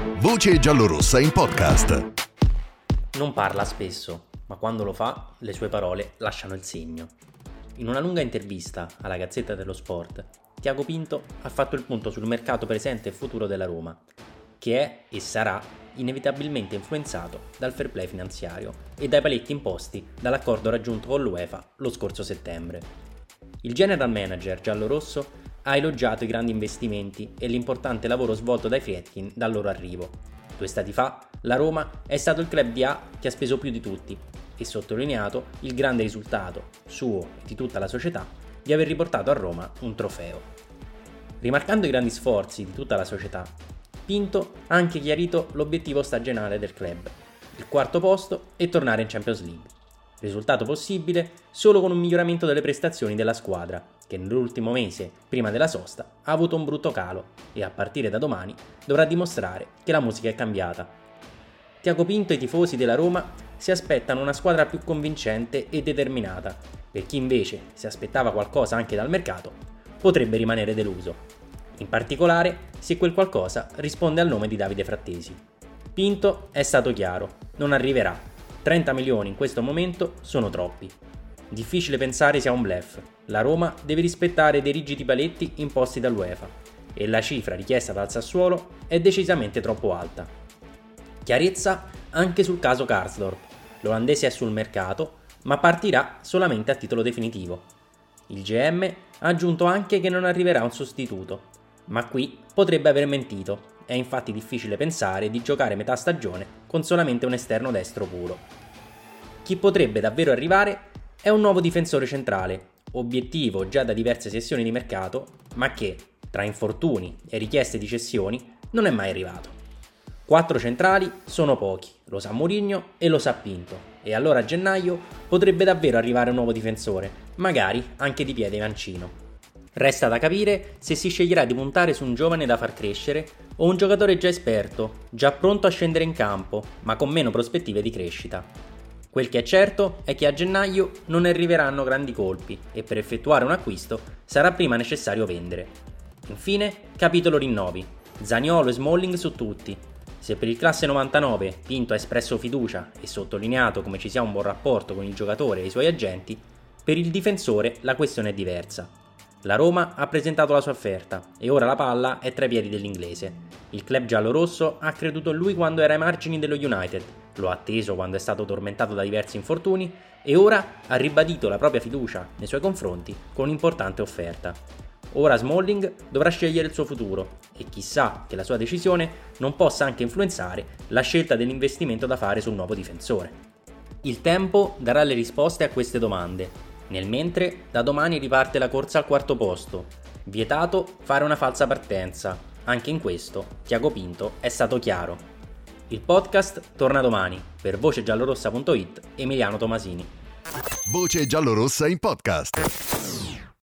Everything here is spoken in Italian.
Voce giallorossa in podcast. Non parla spesso, ma quando lo fa, le sue parole lasciano il segno. In una lunga intervista alla Gazzetta dello Sport, Tiago Pinto ha fatto il punto sul mercato presente e futuro della Roma, che è e sarà inevitabilmente influenzato dal fair play finanziario e dai paletti imposti dall'accordo raggiunto con l'UEFA lo scorso settembre. Il general manager giallorosso ha elogiato i grandi investimenti e l'importante lavoro svolto dai Friedkin dal loro arrivo. 2 stati fa, la Roma è stato il club di A che ha speso più di tutti e sottolineato il grande risultato, suo e di tutta la società, di aver riportato a Roma un trofeo. Rimarcando i grandi sforzi di tutta la società, Pinto ha anche chiarito l'obiettivo stagionale del club, il 4º posto e tornare in Champions League. Risultato possibile solo con un miglioramento delle prestazioni della squadra, che nell'ultimo mese, prima della sosta, ha avuto un brutto calo e a partire da domani dovrà dimostrare che la musica è cambiata. Tiago Pinto e i tifosi della Roma si aspettano una squadra più convincente e determinata. Per chi invece si aspettava qualcosa anche dal mercato, potrebbe rimanere deluso. In particolare, se quel qualcosa risponde al nome di Davide Frattesi. Pinto è stato chiaro, non arriverà. 30 milioni in questo momento sono troppi. Difficile pensare sia un bluff. La Roma deve rispettare dei rigidi paletti imposti dall'UEFA e la cifra richiesta dal Sassuolo è decisamente troppo alta. Chiarezza anche sul caso Karsdorp. L'olandese è sul mercato, ma partirà solamente a titolo definitivo. Il GM ha aggiunto anche che non arriverà un sostituto, ma qui potrebbe aver mentito. È infatti difficile pensare di giocare metà stagione con solamente un esterno destro puro. Chi potrebbe davvero arrivare è un nuovo difensore centrale, obiettivo già da diverse sessioni di mercato, ma che, tra infortuni e richieste di cessioni, non è mai arrivato. 4 centrali sono pochi, lo sa Mourinho e lo sa Pinto, e allora a gennaio potrebbe davvero arrivare un nuovo difensore, magari anche di piede mancino. Resta da capire se si sceglierà di puntare su un giovane da far crescere o un giocatore già esperto, già pronto a scendere in campo, ma con meno prospettive di crescita. Quel che è certo è che a gennaio non arriveranno grandi colpi e per effettuare un acquisto sarà prima necessario vendere. Infine, capitolo rinnovi. Zaniolo e Smalling su tutti. Se per il classe 99 Pinto ha espresso fiducia e sottolineato come ci sia un buon rapporto con il giocatore e i suoi agenti, per il difensore la questione è diversa. La Roma ha presentato la sua offerta e ora la palla è tra i piedi dell'inglese. Il club giallorosso ha creduto in lui quando era ai margini dello United, lo ha atteso quando è stato tormentato da diversi infortuni e ora ha ribadito la propria fiducia nei suoi confronti con un'importante offerta. Ora Smalling dovrà scegliere il suo futuro e chissà che la sua decisione non possa anche influenzare la scelta dell'investimento da fare sul nuovo difensore. Il tempo darà le risposte a queste domande. Nel mentre, da domani riparte la corsa al 4º posto. Vietato fare una falsa partenza. Anche in questo, Tiago Pinto è stato chiaro. Il podcast torna domani. Per vocegiallorossa.it, Emiliano Tomasini. Voce giallorossa in podcast.